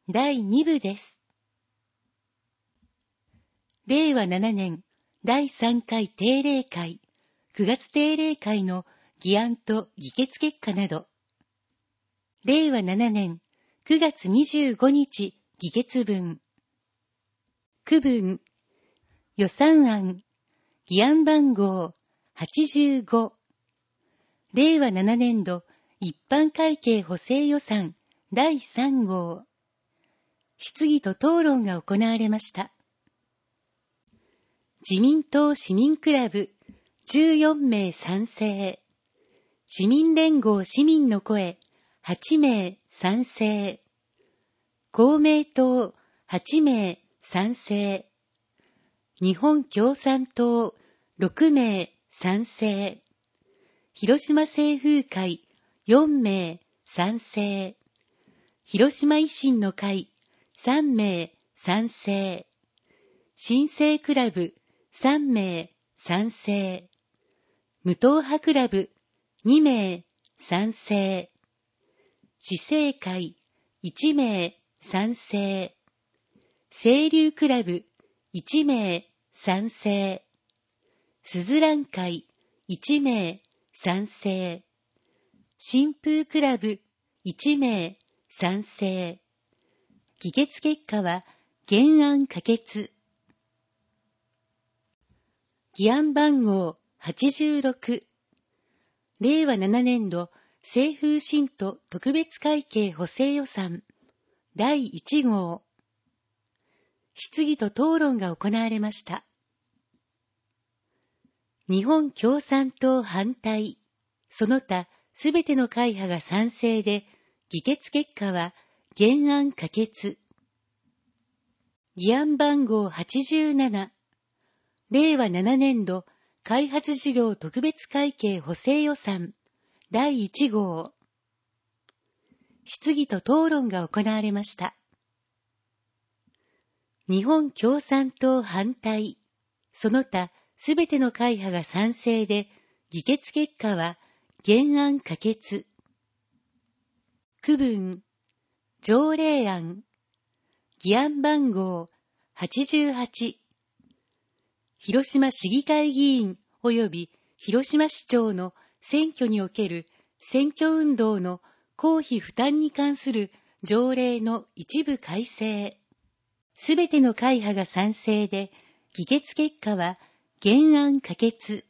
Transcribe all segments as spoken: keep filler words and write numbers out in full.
だいに部です。れいわななねんだいさんかい定例会、くがつ定例会の議案と議決結果など、れいわななねんくがつにじゅうごにち議決文、区分、予算案、議案番号はちじゅうご、れいわななねんど一般会計補正予算だいさん号、質疑と討論が行われました。自民党市民クラブじゅうよんめい賛成、市民連合市民の声はちめい賛成、公明党はちめい賛成、日本共産党ろくめい賛成、広島清風会よんめい賛成、広島維新の会さんめい賛成、新生クラブさんめい賛成、無党派クラブにめい賛成、市政会いちめい賛成、清流クラブいちめい賛成、すずらん会いちめい賛成、新風クラブいちめい賛成。議決結果は原案可決。議案番号はちじゅうろく、れいわななねんど清風新都特別会計補正予算だいいち号、質疑と討論が行われました。日本共産党反対、その他すべての会派が賛成で、議決結果は原案可決。議案番号はちじゅうなな、れいわななねんど開発事業特別会計補正予算だいいち号、質疑と討論が行われました。日本共産党反対、その他すべての会派が賛成で、議決結果は原案可決。区分、条例案、議案番号はちじゅうはち、広島市議会議員及び広島市長の選挙における選挙運動の公費負担に関する条例の一部改正。すべての会派が賛成で、議決結果は原案可決。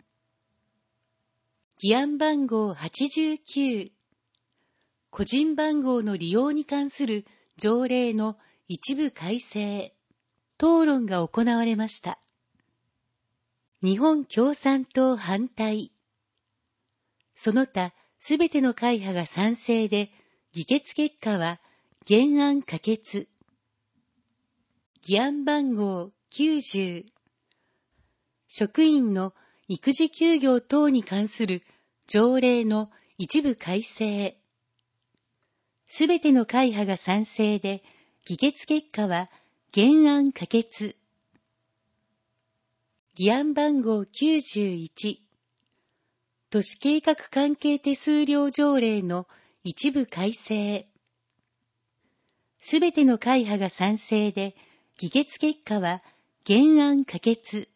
議案番号はちじゅうきゅう、個人番号の利用に関する条例の一部改正。討論が行われました。日本共産党反対、その他すべての会派が賛成で、議決結果は原案可決。議案番号きゅうじゅう、職員の育児休業等に関する条例の一部改正。すべての会派が賛成で、議決結果は原案可決。議案番号きゅうじゅういち、都市計画関係手数料条例の一部改正。すべての会派が賛成で、議決結果は原案可決。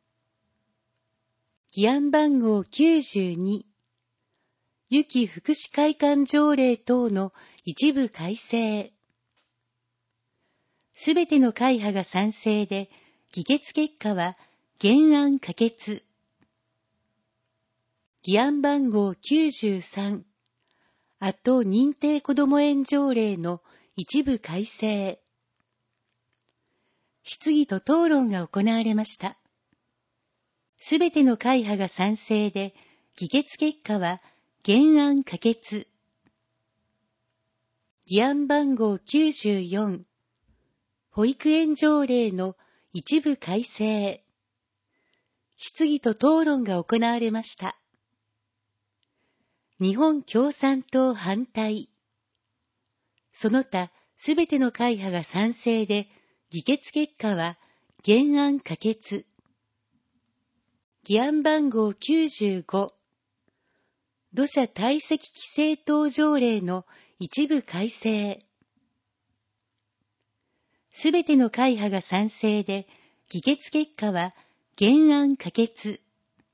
議案番号きゅうじゅうに、ゆき福祉会館条例等の一部改正。すべての会派が賛成で、議決結果は原案可決。議案番号きゅうじゅうさん、あと認定こども園条例の一部改正。質疑と討論が行われました。すべての会派が賛成で、議決結果は原案可決。議案番号きゅうじゅうよん、保育園条例の一部改正。質疑と討論が行われました。日本共産党反対、その他すべての会派が賛成で、議決結果は原案可決。議案番号きゅうじゅうご、土砂堆積規制等条例の一部改正。 すべての会派が賛成で、議決結果は原案可決。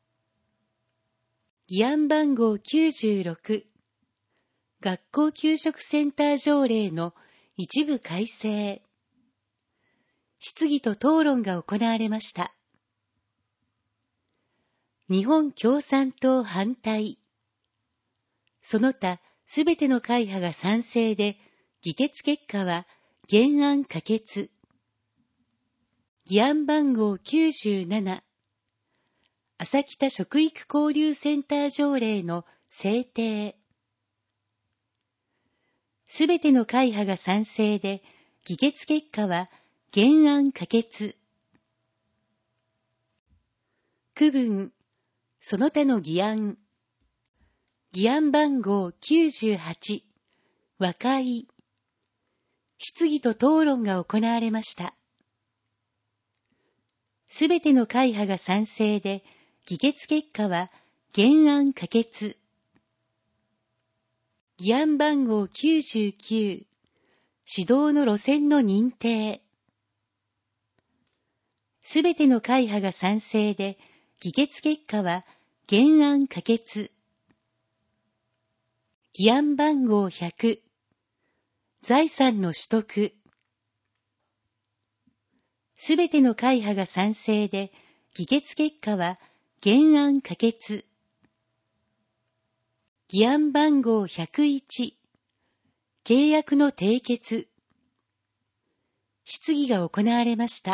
議案番号きゅうじゅうろく、学校給食センター条例の一部改正。質疑と討論が行われました。日本共産党反対。その他、すべての会派が賛成で、議決結果は原案可決。議案番号きゅうじゅうなな、朝北食育交流センター条例の制定。すべての会派が賛成で、議決結果は原案可決。区分、その他の議案。議案番号きゅうじゅうはち、和解。質疑と討論が行われました。すべての会派が賛成で、議決結果は原案可決。議案番号きゅうじゅうきゅう、指導の路線の認定。すべての会派が賛成で、議決結果は原案可決。議案番号ひゃく、財産の取得。すべての会派が賛成で、議決結果は原案可決。議案番号ひゃくいち、契約の締結。質疑が行われました。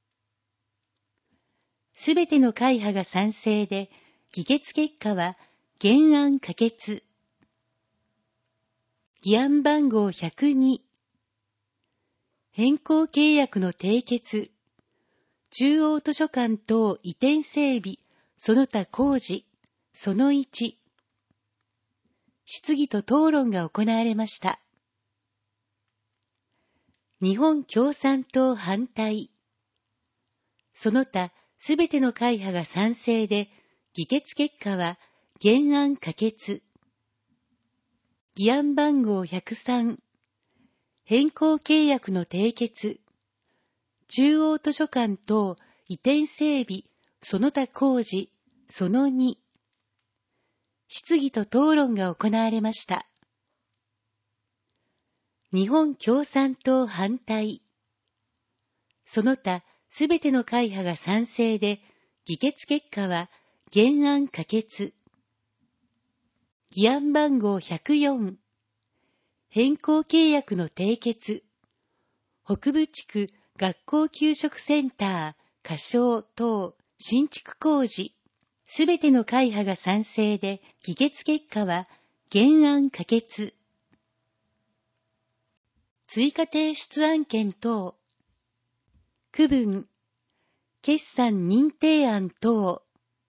すべての会派が賛成で、議決結果は原案可決。議案番号ひゃくに、変更契約の締結。中央図書館等移転整備、その他工事、そのいち。質疑と討論が行われました。日本共産党反対。その他、すべての会派が賛成で、議決結果は原案可決。議案番号ひゃくさん、変更契約の締結。中央図書館等移転整備、その他工事、そのに。質疑と討論が行われました。日本共産党反対。その他、すべての会派が賛成で、議決結果は原案可決。議案番号ひゃくよん、変更契約の締結。北部地区学校給食センター、仮称等新築工事。すべての会派が賛成で、議決結果は原案可決。追加提出案件等。区分、決算認定案等。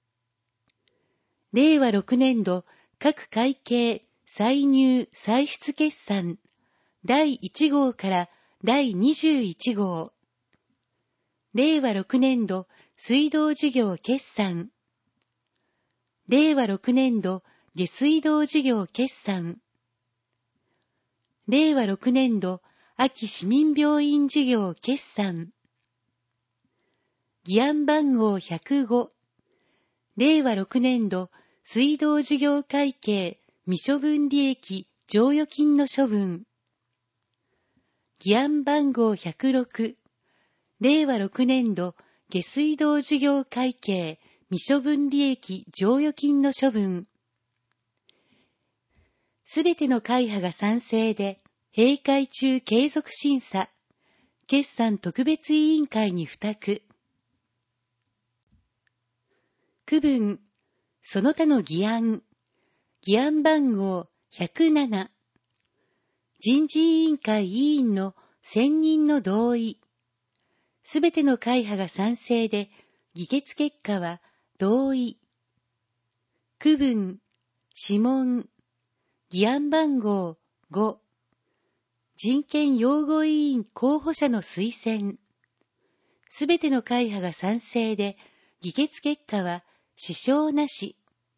れいわろくねん度各会計歳入歳出決算だいいち号からだいにじゅういち号。れいわろくねん度水道事業決算。れいわろくねん度下水道事業決算。れいわろくねん度秋市民病院事業決算。議案番号ひゃくご、れいわろくねん度水道事業会計未処分利益剰余金の処分。議案番号ひゃくろく、れいわろくねん度下水道事業会計未処分利益剰余金の処分。すべての会派が賛成で、閉会中継続審査、決算特別委員会に付託。区分、その他の議案。議案番号ひゃくなな。人事委員会委員の選任の同意。すべての会派が賛成で、議決結果は同意。区分、諮問。議案番号ご。人権擁護委員候補者の推薦。すべての会派が賛成で、議決結果は支障なし。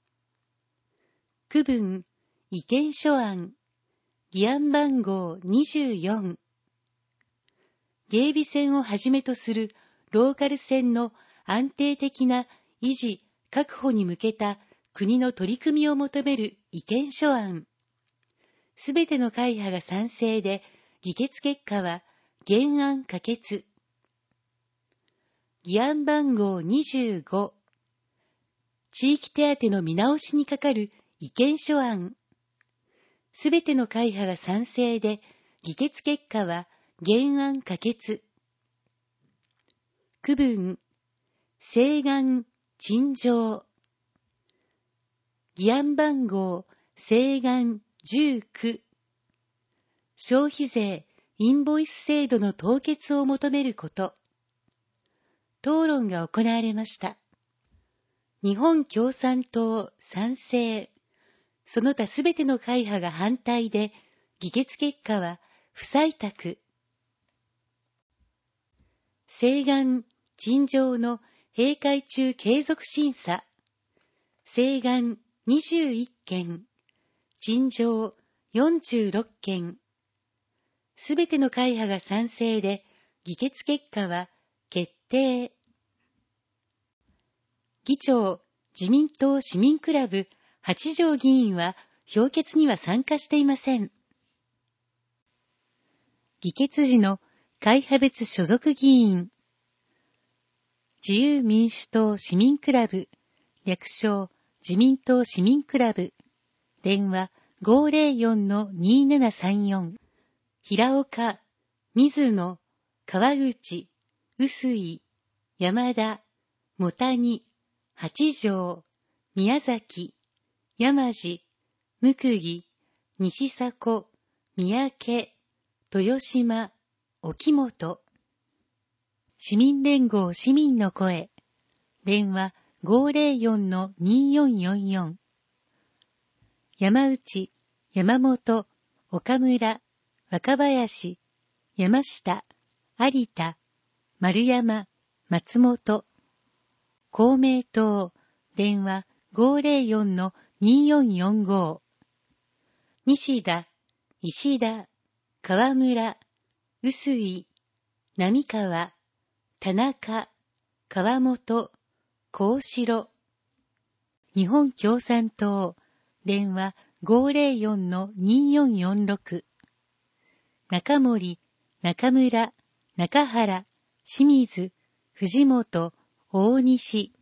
区分、意見書案。議案番号にじゅうよん。 芸備線をはじめとするローカル線の安定的な維持・確保に向けた国の取り組みを求める意見書案。すべての会派が賛成で、議決結果は原案可決。議案番号にじゅうご。地域手当の見直しにかかる意見書案。すべての会派が賛成で、議決結果は原案可決。区分、請願、陳情。議案番号、請願じゅうきゅう。消費税、インボイス制度の凍結を求めること。討論が行われました。日本共産党賛成。その他すべての会派が反対で、議決結果は不採択。請願、陳情の閉会中継続審査。請願にじゅういっけん、陳情よんじゅうろっけん。すべての会派が賛成で、議決結果は決定。議長、自民党市民クラブ八条議員は評決には参加していません。議決時の会派別所属議員。自由民主党市民クラブ、略称自民党市民クラブ、電話 ごーぜろよんのにーななさんよん。平岡、水野、川口、臼井、山田、茂谷、八条、宮崎、山路、向木、西迫、三宅、豊島、沖本。市民連合市民の声。電話 ごーぜろよんのにーよんよんよん。山内、山本、岡村、若林、山下、有田、丸山、松本。公明党、電話 ごーぜろよんのにーよんよんご。西田、石田、河村、臼井、並川、田中、川本、幸四郎。日本共産党、電話 ごーぜろよんのにーよんよんろく。中森、中村、中原、清水、藤本、大西。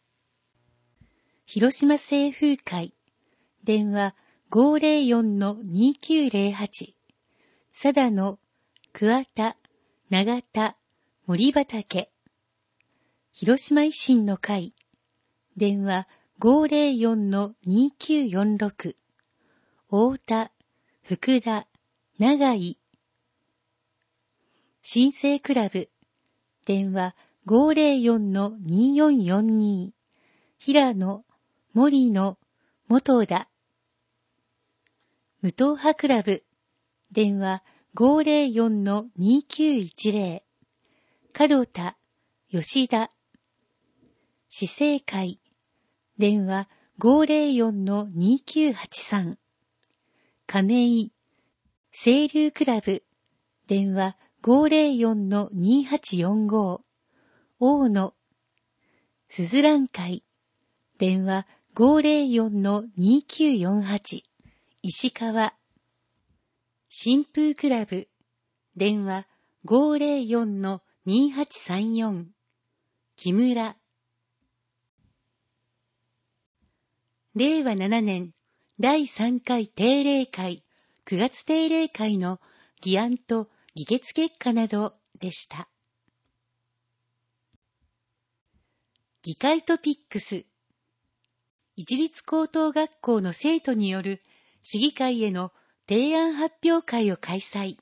広島清風会、電話 ごーぜろよんのにーきゅうぜろはち。貞野、桑田、永田、森畑。広島維新の会、電話 ごーぜろよんのにーきゅうよんろく。太田、福田、長井。新生クラブ、電話 ごーぜろよんのにーよんよんに。平野、森野、元田。無党派クラブ、電話 ごーぜろよんのにーきゅういちぜろ。門田、吉田。市政会、電話 ごーぜろよんのにーきゅうはちさん。亀井、清流クラブ、電話 ごーぜろよんのにーはちよんご。大野、すずらん会、電話 ごーぜろよんのにーきゅうよんはち。石川、新風クラブ、電話 ごーぜろよんのにーはちさんよん。木村。れいわななねんだいさんかい定例会、くがつ定例会の議案と議決結果などでした。議会トピックス。一律高等学校の生徒による市議会への提案発表会を開催。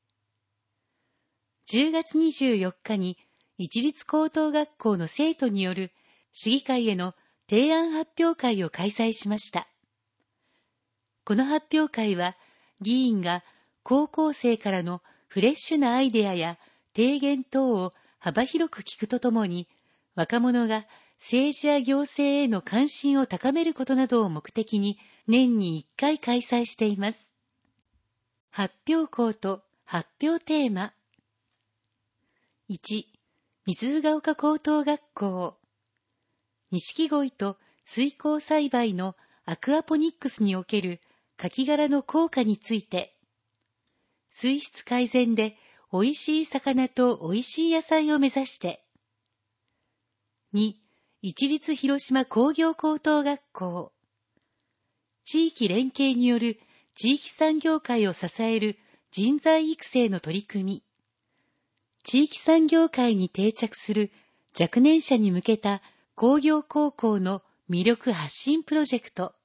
じゅうがつにじゅうよっかに一律高等学校の生徒による市議会への提案発表会を開催しました。この発表会は、議員が高校生からのフレッシュなアイデアや提言等を幅広く聞くとともに、若者が政治や行政への関心を高めることなどを目的に年にいっかい開催しています。発表校と発表テーマ。 いち、三津ヶ丘高等学校。錦鯉と水耕栽培のアクアポニックスにおけるカキ殻の効果について、水質改善でおいしい魚とおいしい野菜を目指して。に、市立広島工業高等学校。地域連携による地域産業界を支える人材育成の取り組み。地域産業界に定着する若年者に向けた工業高校の魅力発信プロジェクト。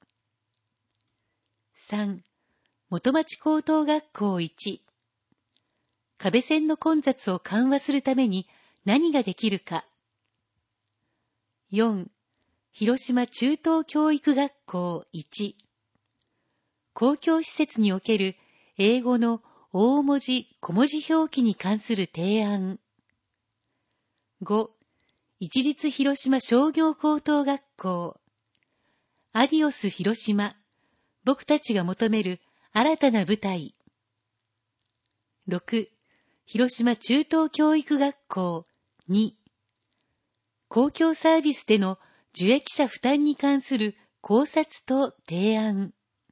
さん、元町高等学校いち。壁線の混雑を緩和するために何ができるか。よん、広島中等教育学校いち。公共施設における英語の大文字小文字表記に関する提案。ご、市立広島商業高等学校。アディオス広島、僕たちが求める新たな舞台。ろく、広島中等教育学校に。公共サービスでの受益者負担に関する考察と提案。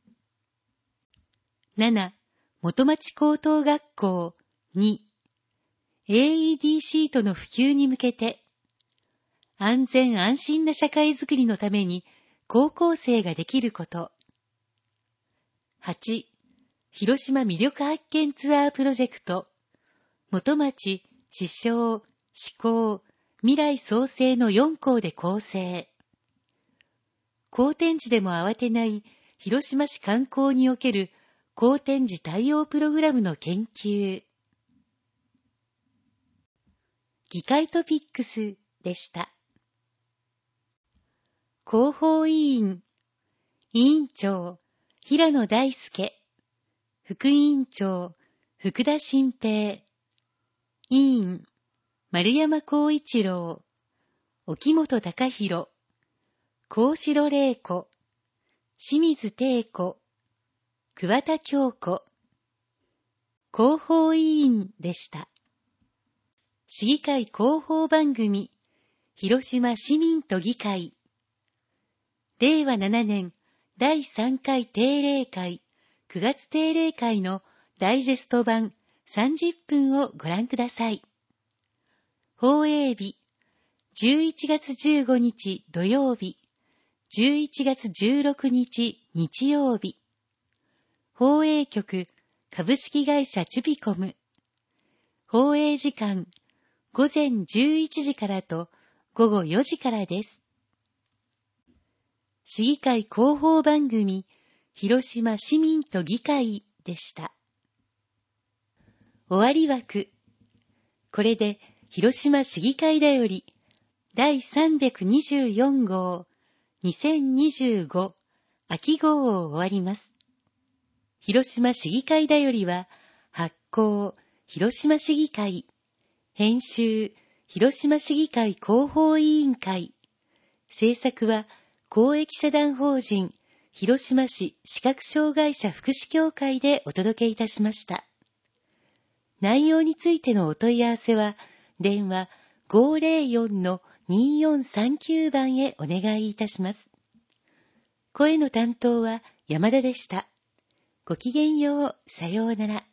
なな、元町高等学校に。エーイーディー シートの普及に向けて、安全安心な社会づくりのために高校生ができること。はち、広島魅力発見ツアープロジェクト。元町、思想、思考、未来創生のよん校で構成。好天時でも慌てない広島市観光における好天時対応プログラムの研究。議会トピックスでした。広報委員、委員長、平野大輔、副委員長、福田新平、委員、丸山光一郎、沖本隆弘、幸城玲子、清水貞子、桑田京子、広報委員でした。市議会広報番組、広島市民と議会。れいわななねんだいさんかい定例会、くがつ定例会のダイジェスト版さんじゅっぷんをご覧ください。放映日、じゅういちがつじゅうごにち土曜日、じゅういちがつじゅうろくにち日曜日。放映局、株式会社チュピコム。放映時間、ごぜんじゅういちじからとごごよじからです。市議会広報番組、広島市民と議会でした。終わり枠。これで広島市議会だよりだいさんびゃくにじゅうよん号にせんにじゅうご秋号を終わります。広島市議会だよりは発行広島市議会、編集広島市議会広報委員会、制作は公益社団法人広島市視覚障害者福祉協会でお届けいたしました。内容についてのお問い合わせは電話 ごーぜろよんのにーよんさんきゅう 番へお願いいたします。声の担当は山田でした。ごきげんよう、さようなら。